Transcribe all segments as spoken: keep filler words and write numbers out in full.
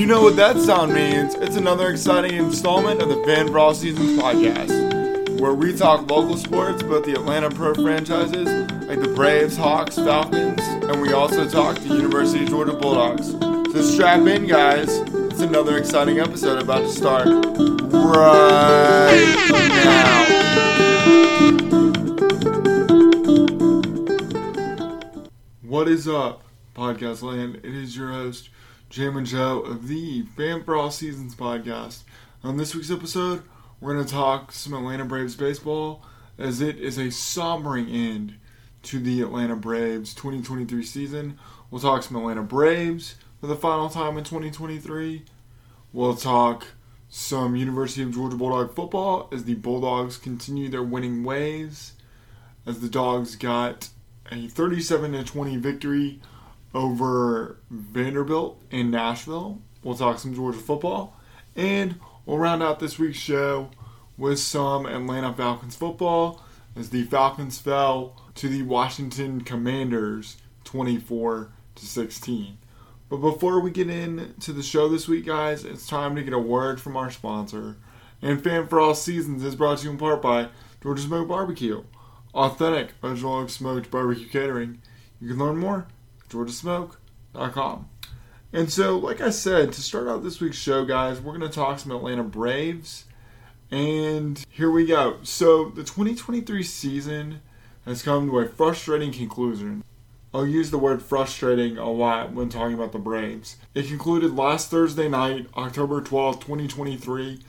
know what that sound means. It's another exciting installment of the Fan for All Seasons podcast, where we talk local sports, both the Atlanta pro franchises, like the Braves, Hawks, Falcons, and we also talk the University of Georgia Bulldogs. So strap in, guys. It's another exciting episode about to start right now. What is up, podcast land? It is your host, Jam and Joe of the Fan for All Seasons podcast. On this week's episode, we're going to talk some Atlanta Braves baseball, as it is a sombering end to the Atlanta Braves twenty twenty-three season. We'll talk some Atlanta Braves for the final time in twenty twenty-three. We'll talk some University of Georgia Bulldog football as the Bulldogs continue their winning ways, as the Dogs got a thirty-seven to twenty victory over Vanderbilt in Nashville. We'll talk some Georgia football, and we'll round out this week's show with some Atlanta Falcons football as the Falcons fell to the Washington Commanders twenty-four to sixteen. But before we get into the show this week, guys, it's time to get a word from our sponsor. And Fan for All Seasons is brought to you in part by Georgia Smoke Barbecue, authentic original smoked barbecue catering. You can learn more at georgia smoke dot com. And so, like I said, to start out this week's show, guys, we're going to talk some Atlanta Braves. And here we go. So, the twenty twenty-three season has come to a frustrating conclusion. I'll use the word frustrating a lot when talking about the Braves. It concluded last Thursday night, October twelfth, twenty twenty-three.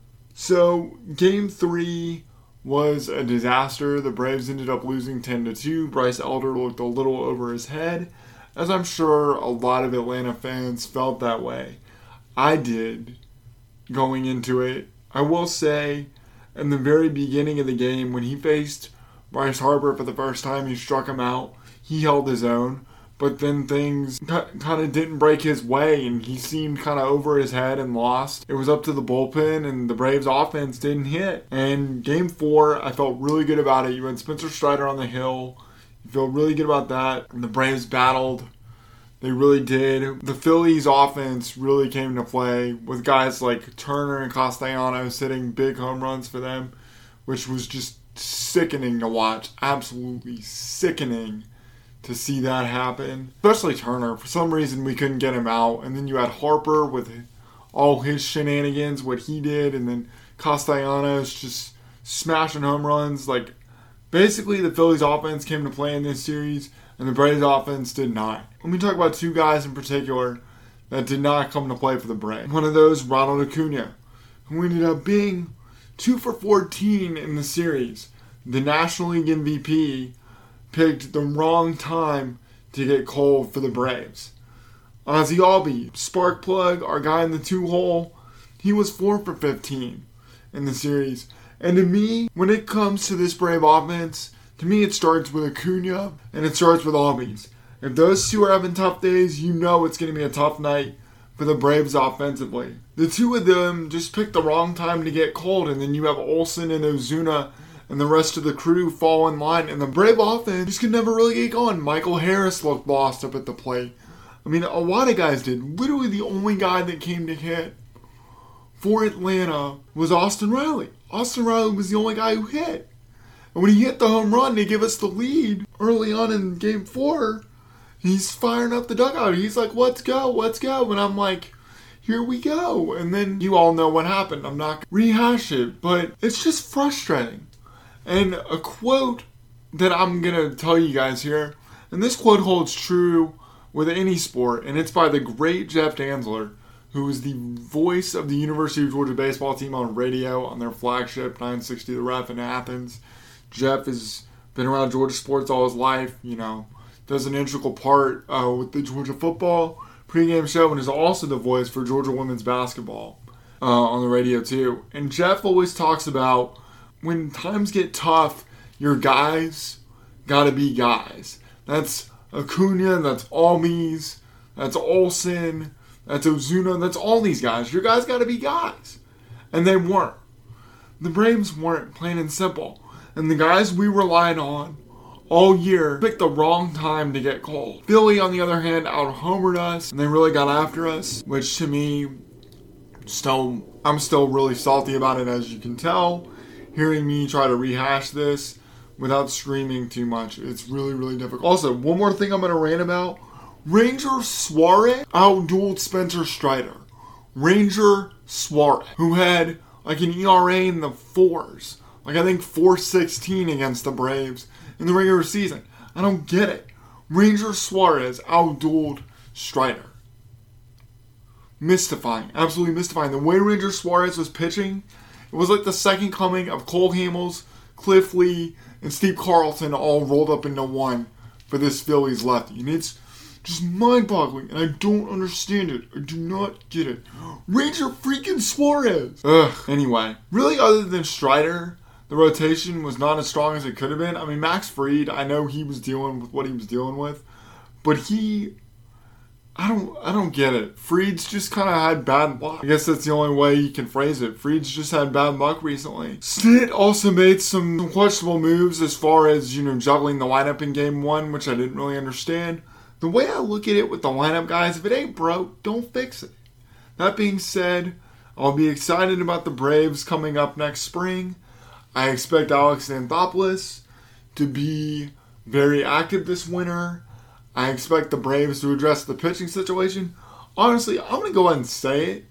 So, Game three was a disaster. The Braves ended up losing ten to two. Bryce Elder looked a little over his head, as I'm sure a lot of Atlanta fans felt that way. I did, going into it. I will say, in the very beginning of the game, when he faced Bryce Harper for the first time, he struck him out. He held his own, but then things kind of didn't break his way, and he seemed kind of over his head and lost. It was up to the bullpen, and the Braves offense didn't hit. And game four, I felt really good about it. You had Spencer Strider on the hill. You feel really good about that. And the Braves battled. They really did. The Phillies offense really came to play with guys like Turner and Castellanos hitting big home runs for them, which was just sickening to watch. Absolutely sickening to see that happen. Especially Turner. For some reason, we couldn't get him out. And then you had Harper with all his shenanigans, what he did, and then Castellanos just smashing home runs. Like, basically, the Phillies offense came to play in this series, and the Braves offense did not. Let me talk about two guys in particular that did not come to play for the Braves. One of those, Ronald Acuna, who ended up being two for fourteen in the series. The National League M V P picked the wrong time to get cold for the Braves. Ozzie Albies, spark plug, our guy in the two-hole, he was four for fifteen in the series. And to me, when it comes to this Brave offense, to me it starts with Acuna and it starts with Albies. If those two are having tough days, you know it's going to be a tough night for the Braves offensively. The two of them just picked the wrong time to get cold, and then you have Olsen and Ozuna and the rest of the crew fall in line, and the Brave offense just could never really get going. Michael Harris looked lost up at the plate. I mean, a lot of guys did. Literally the only guy that came to hit for Atlanta was Austin Riley. Austin Riley was the only guy who hit. And when he hit the home run to give us the lead early on in game four, he's firing up the dugout. He's like, let's go, let's go. And I'm like, here we go. And then you all know what happened. I'm not going to rehash it, but it's just frustrating. And a quote that I'm going to tell you guys here, and this quote holds true with any sport, and it's by the great Jeff Dantzler, who is the voice of the University of Georgia baseball team on radio on their flagship nine sixty The Ref in Athens. Jeff has been around Georgia sports all his life, you know, does an integral part uh, with the Georgia football pregame show, and is also the voice for Georgia women's basketball uh, on the radio too. And Jeff always talks about when times get tough, your guys gotta be guys. That's Acuna, that's Albies, that's Olsen, that's Ozuna, that's all these guys. Your guys gotta be guys. And they weren't. The Braves weren't, plain and simple. And the guys we relied on all year picked the wrong time to get cold. Philly, on the other hand, out-homered us, and they really got after us, which to me, still, I'm still really salty about it, as you can tell. Hearing me try to rehash this without screaming too much, it's really, really difficult. Also, one more thing I'm going to rant about. Ranger Suarez outdueled Spencer Strider. Ranger Suarez, who had like an E R A in the fours. Like I think four sixteen against the Braves in the regular season. I don't get it. Ranger Suarez outdueled Strider. Mystifying. Absolutely mystifying. The way Ranger Suarez was pitching, it was like the second coming of Cole Hamels, Cliff Lee, and Steve Carlson all rolled up into one for this Phillies lefty. And it's just mind-boggling, and I don't understand it. I do not get it. Ranger freaking Suarez! Ugh. Anyway, really other than Strider, the rotation was not as strong as it could have been. I mean, Max Fried, I know he was dealing with what he was dealing with, but he, I don't, I don't get it. Fried's just kind of had bad luck. I guess that's the only way you can phrase it. Fried's just had bad luck recently. Stitt also made some questionable moves as far as, you know, juggling the lineup in game one, which I didn't really understand. The way I look at it with the lineup, guys, if it ain't broke, don't fix it. That being said, I'll be excited about the Braves coming up next spring. I expect Alex Anthopoulos to be very active this winter. I expect the Braves to address the pitching situation. Honestly, I'm going to go ahead and say it.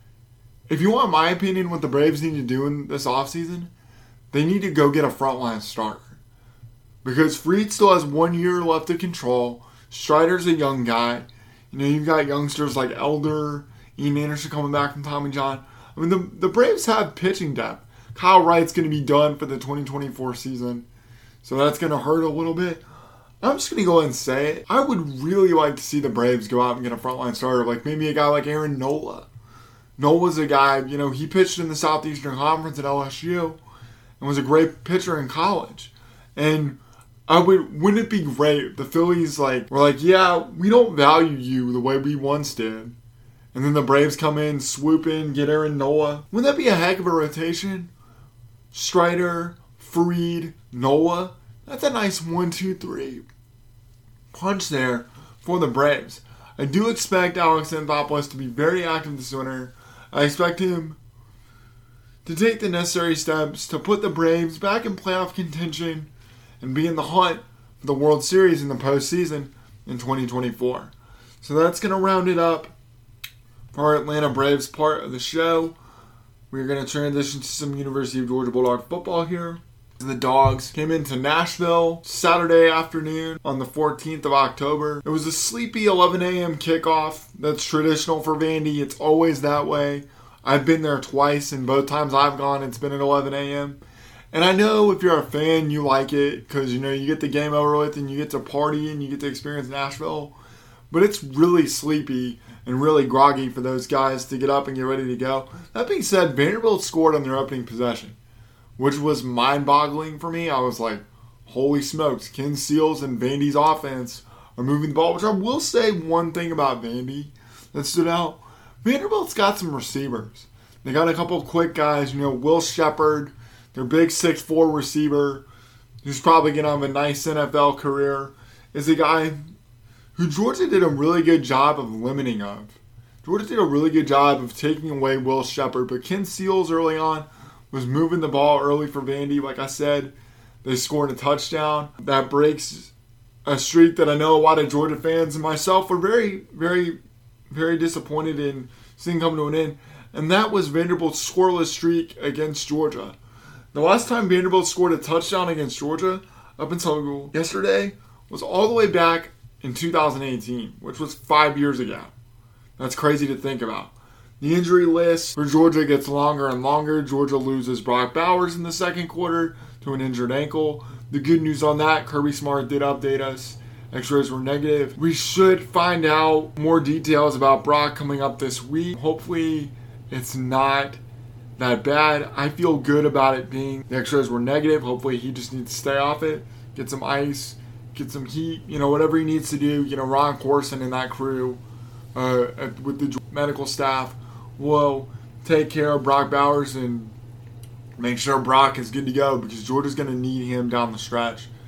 If you want my opinion what the Braves need to do in this offseason, they need to go get a frontline starter. Because Fried still has one year left to control. Strider's a young guy. You know, you've got youngsters like Elder, Ian Anderson coming back from Tommy John. I mean, the, the Braves have pitching depth. Kyle Wright's going to be done for the twenty twenty-four season, so that's going to hurt a little bit. I'm just going to go ahead and say it. I would really like to see the Braves go out and get a frontline starter, like maybe a guy like Aaron Nola. Nola's a guy, you know, he pitched in the Southeastern Conference at L S U and was a great pitcher in college. And I would, wouldn't it be great if the Phillies like were like, yeah, we don't value you the way we once did. And then the Braves come in, swoop in, get Aaron Nola. Wouldn't that be a heck of a rotation? Strider, Fried, Nola. That's a nice one, two, three punch there for the Braves. I do expect Alex Anthopoulos to be very active this winter. I expect him to take the necessary steps to put the Braves back in playoff contention and be in the hunt for the World Series in the postseason in twenty twenty-four. So that's going to round it up for our Atlanta Braves part of the show. We're going to transition to some University of Georgia Bulldog football here. The Dogs came into Nashville Saturday afternoon on the fourteenth of October. It was a sleepy eleven a.m. kickoff. That's traditional for Vandy. It's always that way. I've been there twice, and both times I've gone, it's been at eleven a.m. And I know if you're a fan, you like it because, you know, you get the game over with and you get to party and you get to experience Nashville. But it's really sleepy and really groggy for those guys to get up and get ready to go. That being said, Vanderbilt scored on their opening possession, which was mind-boggling for me. I was like, holy smokes, Ken Seals and Vandy's offense are moving the ball, which I will say one thing about Vandy that stood out. Vanderbilt's got some receivers. They got a couple of quick guys, you know, Will Shepard, their big six foot four receiver, who's probably going to have a nice N F L career, is a guy who Georgia did a really good job of limiting of. Georgia did a really good job of taking away Will Shepard, but Ken Seals early on was moving the ball early for Vandy. Like I said, they scored a touchdown. That breaks a streak that I know a lot of Georgia fans and myself were very, very, very disappointed in seeing come to an end. And that was Vanderbilt's scoreless streak against Georgia. The last time Vanderbilt scored a touchdown against Georgia up until yesterday was all the way back in two thousand eighteen, which was five years ago. That's crazy to think about. The injury list for Georgia gets longer and longer. Georgia loses Brock Bowers in the second quarter to an injured ankle. The good news on that, Kirby Smart did update us. X-rays were negative. We should find out more details about Brock coming up this week. Hopefully it's not that bad. I feel good about it being the X-rays were negative. Hopefully he just needs to stay off it, get some ice, get some heat, you know, whatever he needs to do. You know, Ron Corson and that crew uh, with the medical staff will take care of Brock Bowers and make sure Brock is good to go because Georgia's going to need him down the stretch.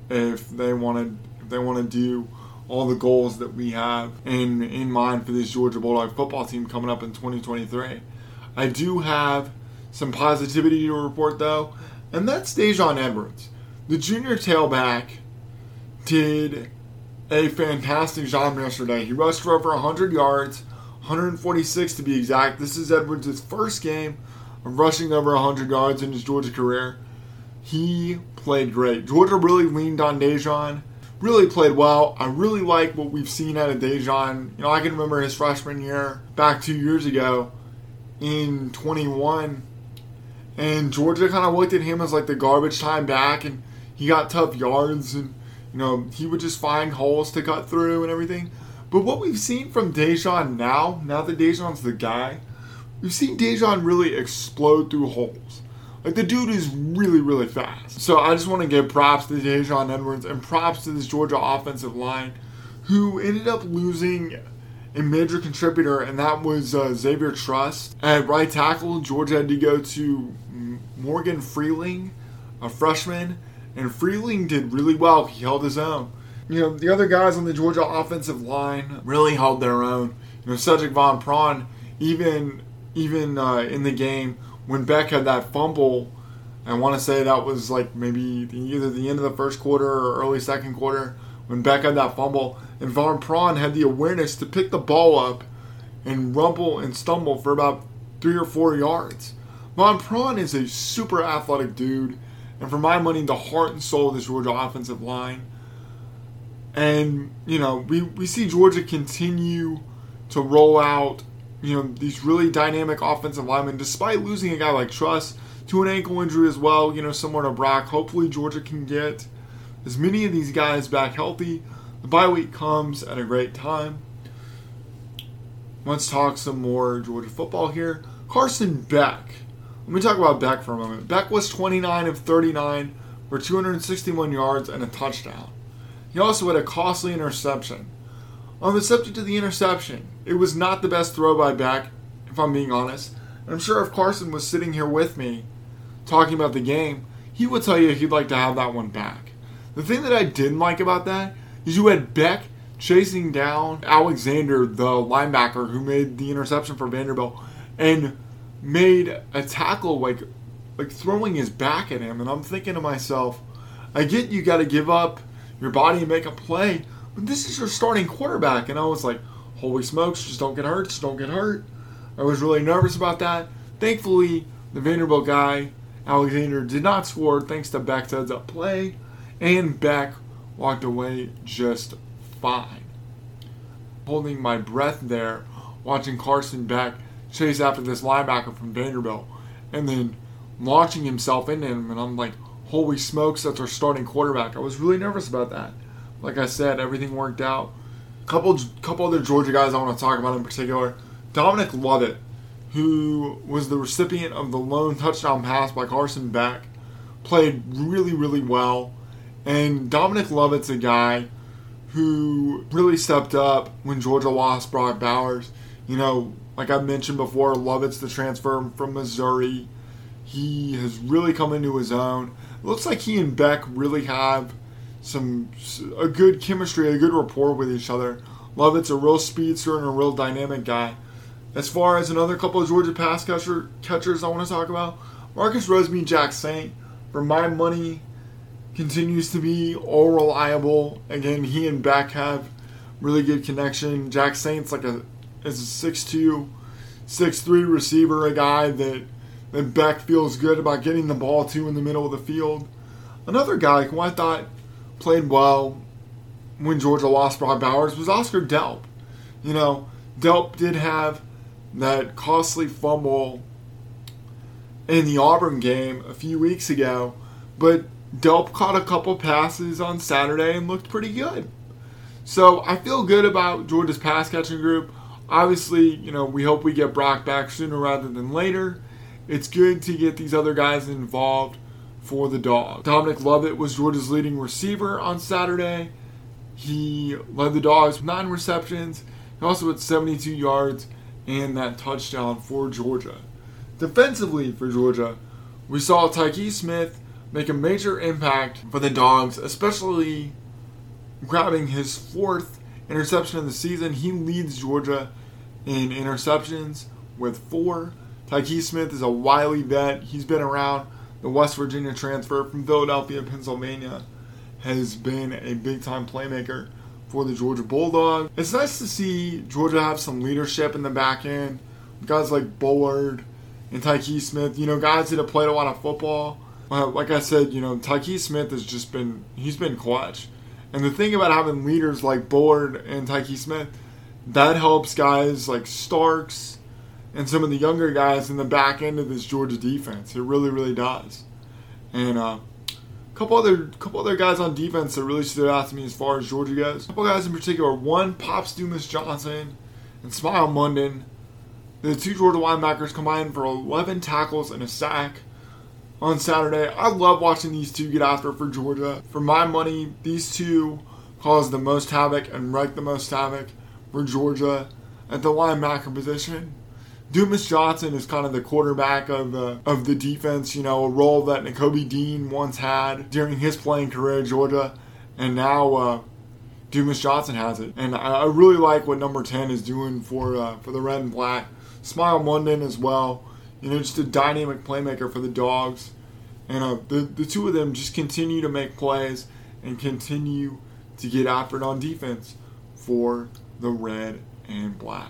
if they wanted if they want to do all the goals that we have in in mind for this Georgia Bulldog football team coming up in twenty twenty-three. I do have some positivity to report though, and that's Daijun Edwards. The junior tailback did a fantastic job yesterday. He rushed for over one hundred yards, one hundred forty-six to be exact. This is Edwards' first game of rushing over one hundred yards in his Georgia career. He played great. Georgia really leaned on Daijun, really played well. I really like what we've seen out of Daijun. You know, I can remember his freshman year back two years ago in twenty-one, and Georgia kind of looked at him as like the garbage time back, and he got tough yards, and you know, he would just find holes to cut through and everything. But what we've seen from Daijun now, now that Daijun's the guy, we've seen Daijun really explode through holes. Like, the dude is really, really fast. So I just want to give props to Daijun Edwards and props to this Georgia offensive line, who ended up losing a major contributor, and that was uh, Xavier Trust. At right tackle, Georgia had to go to Morgan Freeling, a freshman, and Freeling did really well. He held his own. You know, the other guys on the Georgia offensive line really held their own. You know, Cedric Von Prawn, even even uh, in the game when Beck had that fumble, I want to say that was like maybe the, either the end of the first quarter or early second quarter, when Beck had that fumble, and Von Prawn had the awareness to pick the ball up and rumble and stumble for about three or four yards. Von Prawn is a super athletic dude, and for my money, the heart and soul of this Georgia offensive line. And, you know, we, we see Georgia continue to roll out, you know, these really dynamic offensive linemen, despite losing a guy like Truss to an ankle injury as well, you know, similar to Brock. Hopefully Georgia can get as many of these guys back healthy. The bye week comes at a great time. Let's talk some more Georgia football here. Carson Beck. Let me talk about Beck for a moment. Beck was twenty-nine of thirty-nine for two hundred sixty-one yards and a touchdown. He also had a costly interception. On the subject of the interception, it was not the best throw by Beck, if I'm being honest. And I'm sure if Carson was sitting here with me talking about the game, he would tell you he'd like to have that one back. The thing that I didn't like about that is you had Beck chasing down Alexander, the linebacker who made the interception for Vanderbilt, and made a tackle like like throwing his back at him. And I'm thinking to myself, I get you got to give up your body and make a play, but this is your starting quarterback. And I was like, holy smokes, just don't get hurt, just don't get hurt. I was really nervous about that. Thankfully, the Vanderbilt guy, Alexander, did not score thanks to Beck's heads up play, and Beck walked away just fine. Holding my breath there, watching Carson Beck chase after this linebacker from Vanderbilt, and then launching himself into him, and I'm like, holy smokes, that's our starting quarterback. I was really nervous about that. Like I said, everything worked out. Couple couple other Georgia guys I want to talk about in particular. Dominic Lovett, who was the recipient of the lone touchdown pass by Carson Beck, played really, really well. And Dominic Lovett's a guy who really stepped up when Georgia lost Brock Bowers. You know, like I mentioned before, Lovett's the transfer from Missouri. He has really come into his own. It looks like he and Beck really have some a good chemistry, a good rapport with each other. Lovett's a real speedster and a real dynamic guy. As far as another couple of Georgia pass catcher, catchers I want to talk about, Marcus Rosemy-Jack Saint, for my money, continues to be all reliable. Again, he and Beck have really good connection. Jack Saint's like a is a six two, six three receiver, a guy that, that Beck feels good about getting the ball to in the middle of the field. Another guy who I thought played well when Georgia lost Brock Bowers was Oscar Delp. You know, Delp did have that costly fumble in the Auburn game a few weeks ago, but Delp caught a couple passes on Saturday and looked pretty good. So I feel good about Georgia's pass catching group. Obviously, you know, we hope we get Brock back sooner rather than later. It's good to get these other guys involved for the Dogs. Dominic Lovett was Georgia's leading receiver on Saturday. He led the Dogs with nine receptions. He also had seventy-two yards and that touchdown for Georgia. Defensively for Georgia, we saw Tyke Smith make a major impact for the Dogs, especially grabbing his fourth interception of the season. He leads Georgia in interceptions with four. Tykee Smith is a wily vet. He's been around. The West Virginia transfer from Philadelphia, Pennsylvania, has been a big-time playmaker for the Georgia Bulldogs. It's nice to see Georgia have some leadership in the back end. Guys like Bullard and Tykee Smith, you know, guys that have played a lot of football. Uh, like I said, you know, Tykee Smith has just been, he's been clutch. And the thing about having leaders like Bullard and Tykee Smith, that helps guys like Starks and some of the younger guys in the back end of this Georgia defense. It really, really does. And uh, a couple other couple other guys on defense that really stood out to me as far as Georgia goes. A couple guys in particular. One, Pops Dumas Johnson and Smile Munden. The two Georgia linebackers combined for eleven tackles and a sack on Saturday. I love watching these two get after for Georgia. For my money, these two caused the most havoc and wreaked the most havoc for Georgia at the linebacker position. Dumas Johnson is kind of the quarterback of the of the defense, you know, a role that Nakobe Dean once had during his playing career at Georgia, and now uh, Dumas Johnson has it. And I, I really like what number ten is doing for uh, for the red and black. Smile Munden as well, you know, just a dynamic playmaker for the Dogs, and uh, the the two of them just continue to make plays and continue to get after it on defense for the red and black.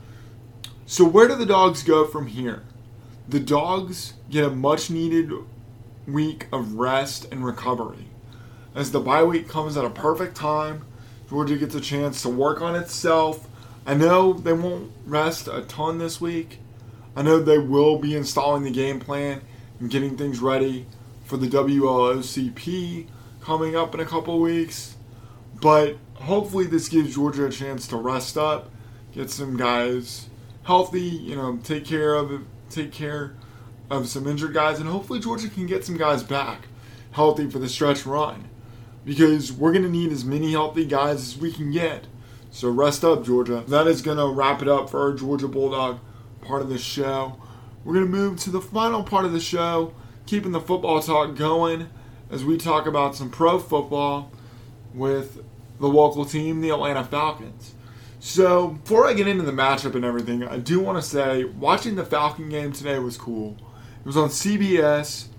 So where do the Dogs go from here? The Dogs get a much-needed week of rest and recovery. As the bye week comes at a perfect time, Georgia gets a chance to work on itself. I know they won't rest a ton this week. I know they will be installing the game plan and getting things ready for the W L O C P coming up in a couple of weeks. But hopefully this gives Georgia a chance to rest up, get some guys healthy, you know, take care of take care of some injured guys, and hopefully Georgia can get some guys back healthy for the stretch run, because we're going to need as many healthy guys as we can get. So rest up, Georgia. That is going to wrap it up for our Georgia Bulldog part of the show. We're going to move to the final part of the show, keeping the football talk going as we talk about some pro football with the local team, the Atlanta Falcons. So, before I get into the matchup and everything, I do want to say, watching the Falcon game today was cool. It was on C B S,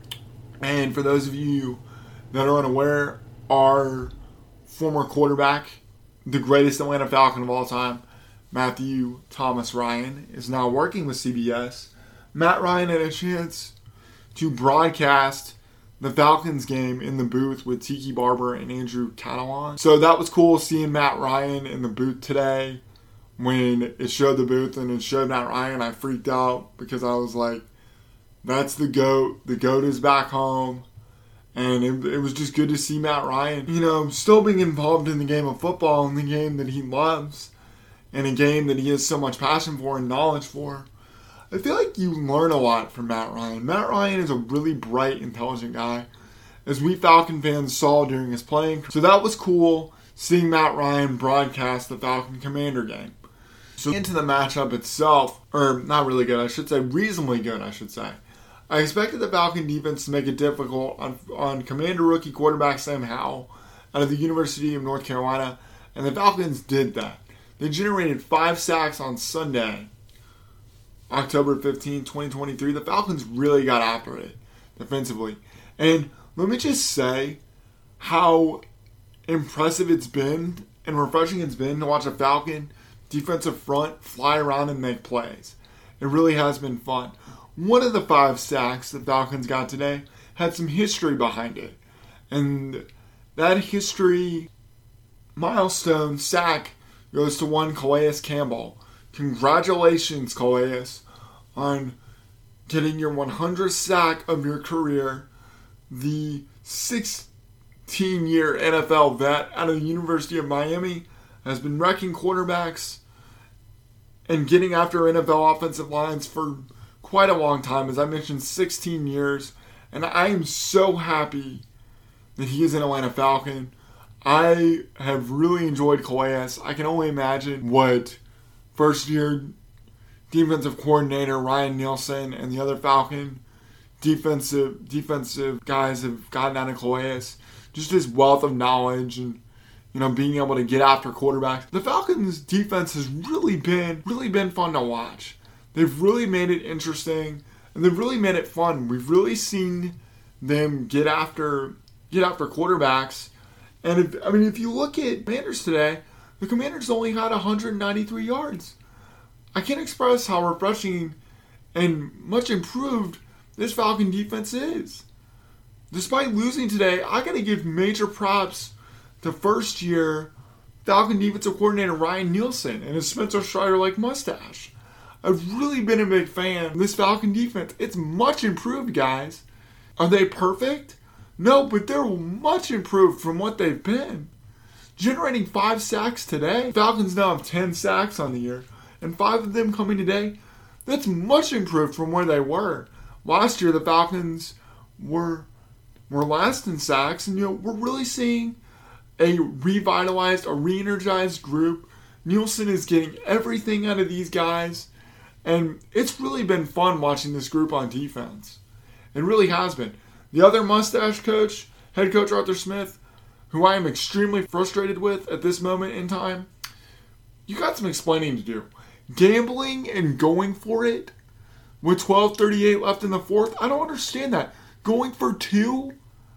and for those of you that are unaware, our former quarterback, the greatest Atlanta Falcon of all time, Matthew Thomas Ryan, is now working with C B S. Matt Ryan had a chance to broadcast the Falcons game in the booth with Tiki Barber and Andrew Catalan. So that was cool seeing Matt Ryan in the booth today. When it showed the booth and it showed Matt Ryan, I freaked out because I was like, that's the GOAT. The GOAT is back home. And it, it was just good to see Matt Ryan, you know, still being involved in the game of football, in the game that he loves, and a game that he has so much passion for and knowledge for. I feel like you learn a lot from Matt Ryan. Matt Ryan is a really bright, intelligent guy, as we Falcon fans saw during his playing. So that was cool, seeing Matt Ryan broadcast the Falcon Commander game. So into the matchup itself, or not really good, I should say, reasonably good, I should say. I expected the Falcon defense to make it difficult on, on Commander rookie quarterback Sam Howell out of the University of North Carolina, and the Falcons did that. They generated five sacks on Sunday, October fifteenth, twenty twenty-three. The Falcons really got after it defensively. And let me just say how impressive it's been and refreshing it's been to watch a Falcon defensive front fly around and make plays. It really has been fun. One of the five sacks the Falcons got today had some history behind it. And that history milestone sack goes to one Calais Campbell. Congratulations, Calais, on getting your one hundredth sack of your career. The sixteen-year N F L vet out of the University of Miami has been wrecking quarterbacks and getting after N F L offensive lines for quite a long time. As I mentioned, sixteen years. And I am so happy that he is an Atlanta Falcon. I have really enjoyed Calais. I can only imagine what first-year defensive coordinator Ryan Nielsen and the other Falcon defensive defensive guys have gotten out of Calais. Just his wealth of knowledge and, you know, being able to get after quarterbacks. The Falcons' defense has really been, really been fun to watch. They've really made it interesting, and they've really made it fun. We've really seen them get after, get after quarterbacks. And, if, I mean, if you look at Commanders today, the Commanders only had one hundred ninety-three yards. I can't express how refreshing and much improved this Falcon defense is. Despite losing today, I got to give major props to first-year Falcon defensive coordinator Ryan Nielsen and his Spencer Strider-like mustache. I've really been a big fan of this Falcon defense. It's much improved, guys. Are they perfect? No, but they're much improved from what they've been. Generating five sacks today. Falcons now have ten sacks on the year, and five of them coming today. That's much improved from where they were. Last year, the Falcons were were last in sacks, and you know we're really seeing a revitalized, a re-energized group. Nielsen is getting everything out of these guys, and it's really been fun watching this group on defense. It really has been. The other mustache coach, head coach Arthur Smith, who I am extremely frustrated with at this moment in time, you got some explaining to do. Gambling and going for it with twelve thirty-eight left in the fourth, I don't understand that. Going for two?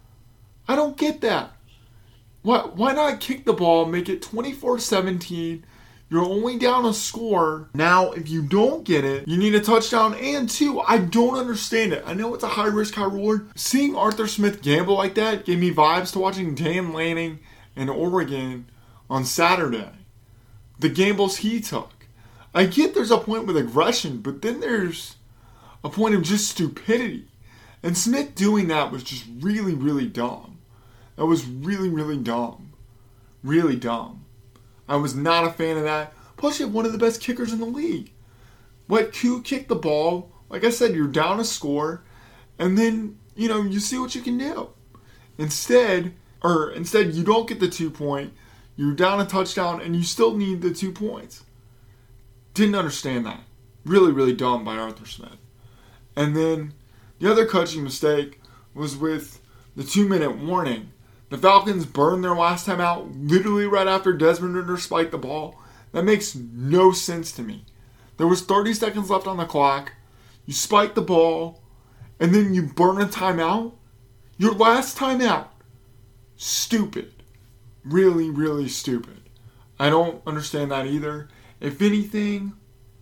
I don't get that. Why, why not kick the ball, make it twenty-four seventeen? You're only down a score. Now, if you don't get it, you need a touchdown and two. I don't understand it. I know it's a high risk, high reward. Seeing Arthur Smith gamble like that gave me vibes to watching Dan Lanning in Oregon on Saturday. The gambles he took. I get there's a point with aggression, but then there's a point of just stupidity. And Smith doing that was just really, really dumb. That was really, really dumb. Really dumb. I was not a fan of that. Plus, you have one of the best kickers in the league. What, Q kick the ball. Like I said, you're down a score. And then, you know, you see what you can do. Instead, or instead, you don't get the two point. You're down a touchdown, and you still need the two points. Didn't understand that. Really, really dumb by Arthur Smith. And then the other coaching mistake was with the two-minute warning. The Falcons burned their last time out literally right after Desmond Ridder spiked the ball. That makes no sense to me. There was thirty seconds left on the clock. You spike the ball, and then you burn a timeout? Your last timeout. Stupid. Really, really stupid. I don't understand that either. If anything,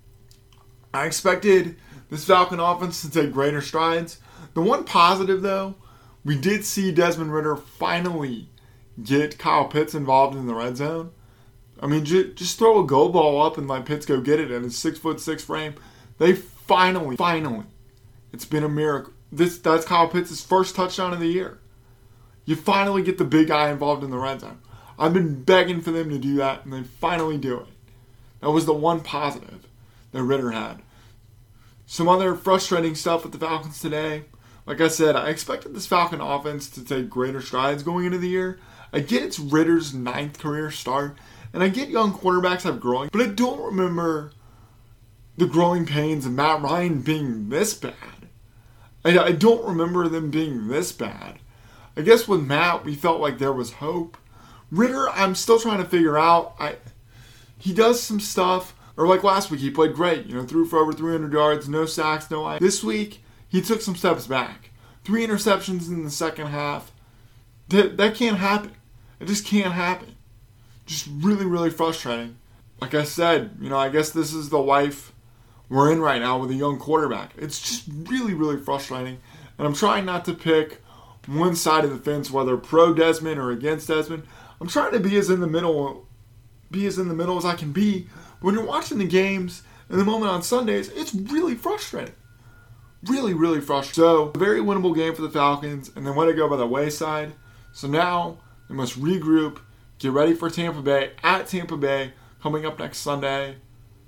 I expected this Falcon offense to take greater strides. The one positive, though, we did see Desmond Ridder finally get Kyle Pitts involved in the red zone. I mean, j- just throw a go ball up and let Pitts go get it in his six foot six frame. They finally, finally, it's been a miracle. This that's Kyle Pitts' first touchdown of the year. You finally get the big guy involved in the red zone. I've been begging for them to do that, and they finally do it. That was the one positive that Ridder had. Some other frustrating stuff with the Falcons today. Like I said, I expected this Falcon offense to take greater strides going into the year. I get it's Ridder's ninth career start, and I get young quarterbacks have growing, but I don't remember the growing pains of Matt Ryan being this bad. I, I don't remember them being this bad. I guess with Matt, we felt like there was hope. Ridder, I'm still trying to figure out. I He does some stuff, or like last week, he played great. You know, threw for over three hundred yards, no sacks, no I. This week, he took some steps back. Three interceptions in the second half. That, that can't happen. It just can't happen. Just really, really frustrating. Like I said, you know, I guess this is the life we're in right now with a young quarterback. It's just really, really frustrating. And I'm trying not to pick one side of the fence, whether pro Desmond or against Desmond. I'm trying to be as in the middle, be as in the middle as I can be. When you're watching the games in the moment on Sundays, it's really frustrating. Really, really frustrating. So, a very winnable game for the Falcons, and then let it go by the wayside. So now, they must regroup, get ready for Tampa Bay, at Tampa Bay, coming up next Sunday.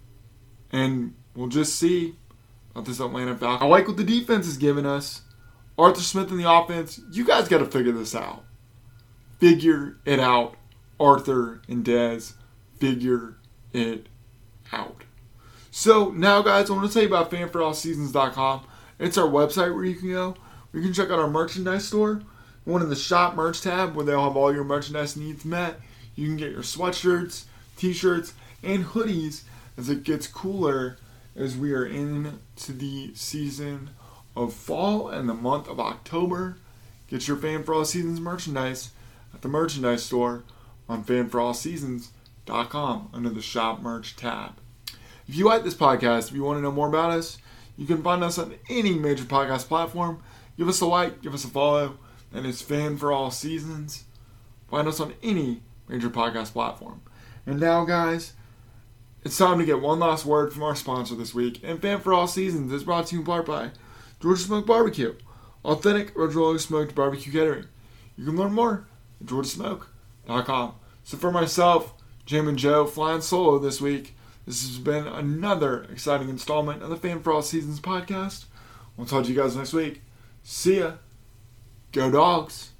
And we'll just see about this Atlanta Falcons. I like what the defense is giving us. Arthur Smith in the offense, you guys got to figure this out. Figure it out. Arthur and Dez, figure it out. So now, guys, I want to tell you about fan for all seasons dot com. It's our website where you can go. You can check out our merchandise store. One in the shop merch tab where they'll have all your merchandise needs met. You can get your sweatshirts, t-shirts, and hoodies as it gets cooler as we are into the season of fall and the month of October. Get your Fan for All Seasons merchandise at the merchandise store on fan for all seasons dot com under the shop merch tab. If you like this podcast, if you want to know more about us, you can find us on any major podcast platform. Give us a like, give us a follow, and it's Fan for All Seasons. Find us on any major podcast platform. And now, guys, it's time to get one last word from our sponsor this week. And Fan for All Seasons is brought to you in part by Georgia Smoke Barbecue, authentic originally smoked barbecue catering. You can learn more at georgia smoke dot com. So for myself, Jim and Joe, flying solo this week, this has been another exciting installment of the Fan for All Seasons podcast. We'll talk to you guys next week. See ya. Go Dogs.